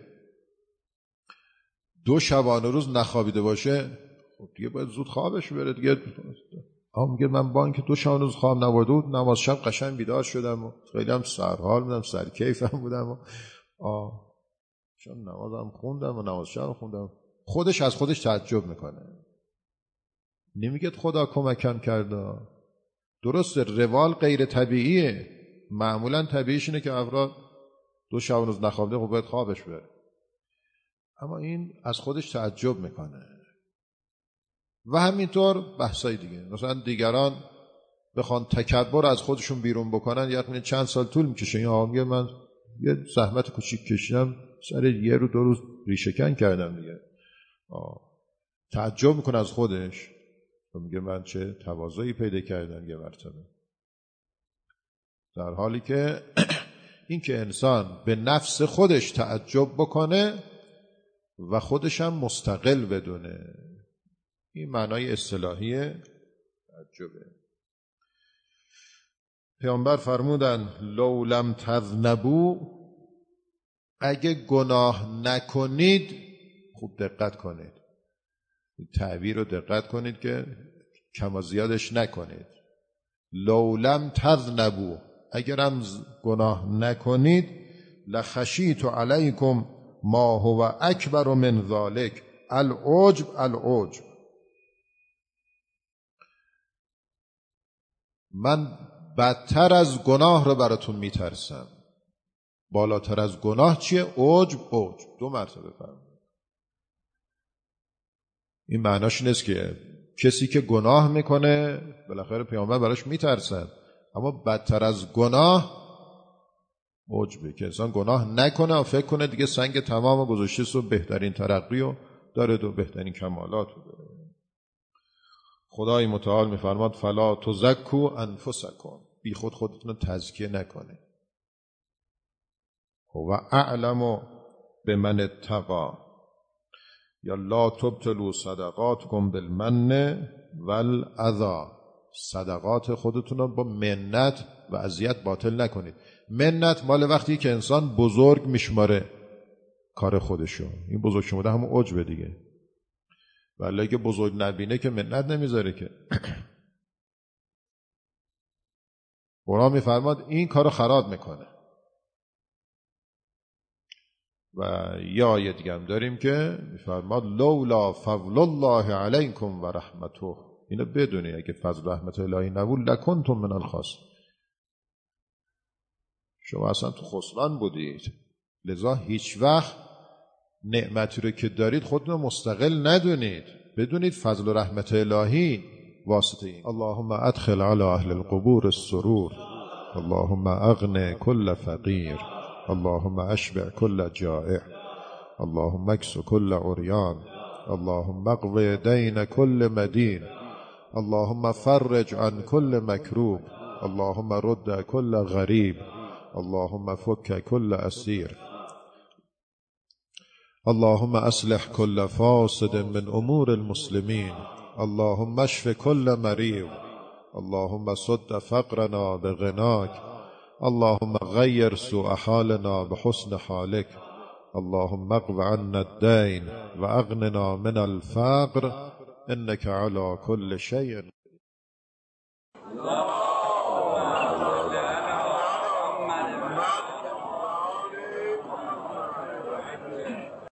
2 شبانه روز نخوابیده باشه، خب دیگه باید زود خوابش بره دیگه. میگه من با اینکه 2 شبانه روز خواب نبرده بود، نماز شب قشنگ بیدار شدم و خیلی هم سرحال بودم، سرکیفم بودم و چون نمازم خوندم و نماز شب خوندم. خودش از خودش تعجب میکنه، نمیگه خدا کمکم کرده. درسته روال غیر طبیعیه، معمولا طبیعیش اینه که افراد 2 شب روز نخوابیده خب باید خوابش بره، اما این از خودش تعجب میکنه. و همینطور بحثای دیگه، مثلا دیگران بخوان تکبر از خودشون بیرون بکنن، یعنی چند سال طول میکشه. این آقا میگه من یه زحمت کوچیک کشیدم، سر 1 روز 2 روز ریشه کن کردم دیگه. تعجب میکنه از خودش و میگه من چه تواضعی پیدا کردم یه مرتبه. در حالی که این که انسان به نفس خودش تعجب بکنه و خودش هم مستقل بدونه، این معنای اصطلاحی تعجبه. پیامبر فرمودن لو لم تذنبوا، اگه گناه نکنید، خوب دقت کنید، این تعبیر رو دقت کنید که کم و زیادش نکنید. لو لم تذنبوا، اگرم گناه نکنید، لخشیت علیکم ما هو اکبر من ذلک العجب العجب، من بدتر از گناه رو براتون میترسم. بالاتر از گناه چیه؟ عجب. عجب 2 مرتبه فرمود. این معناش نیست که کسی که گناه میکنه بالاخره پیامبر براش میترسن، اما بدتر از گناه عجبه، که انسان گناه نکنه و فکر کنه دیگه سنگ تمام گذاشته و بهترین ترقی رو داره و بهترین کمالات رو داره. خدای متعال میفرماد فلا تزکوا انفسکم، بی خود خودتون رو تزکیه نکنه. و اعلم بمن اتقی، یا لا تبطلوا صدقاتکم بالمن والاذی، صدقات خودتون رو با منت و اذیت باطل نکنید. منت مال وقتی که انسان بزرگ میشماره کار خودشو، این بزرگ شموده همون عجبه دیگه. ولی اگه بزرگ نبینه که منت نمیذاره که. قرآن میفرماد این کارو خراب میکنه. و یه آیه دیگه هم داریم که میفرماد لولا فضل الله علیکم و رحمته، اینو بدونی اگه فضل رحمت الهی نبود لکنتم من الخاسرین، شما اصلا تو خسران بودید. لذا هیچ وقت نعمتی رو که دارید خودتون مستقل ندونید، بدونید فضل و رحمت الهی واسطه این. اللهم ادخل علی اهل القبور السرور، اللهم اغن كل فقیر، اللهم اشبع كل جائع، اللهم اكس كل عريان، اللهم اقض دين كل مدين، اللهم فرج عن كل مكروب، اللهم رد كل غريب، اللهم فك كل أسير، اللهم أصلح كل فاسد من أمور المسلمين، اللهم اشف كل مريض، اللهم سد فقرنا بغناك، اللهم غير سوء حالنا بحسن حالك، اللهم اقض عنا الدين وأغننا من الفقر إنك على كل شيء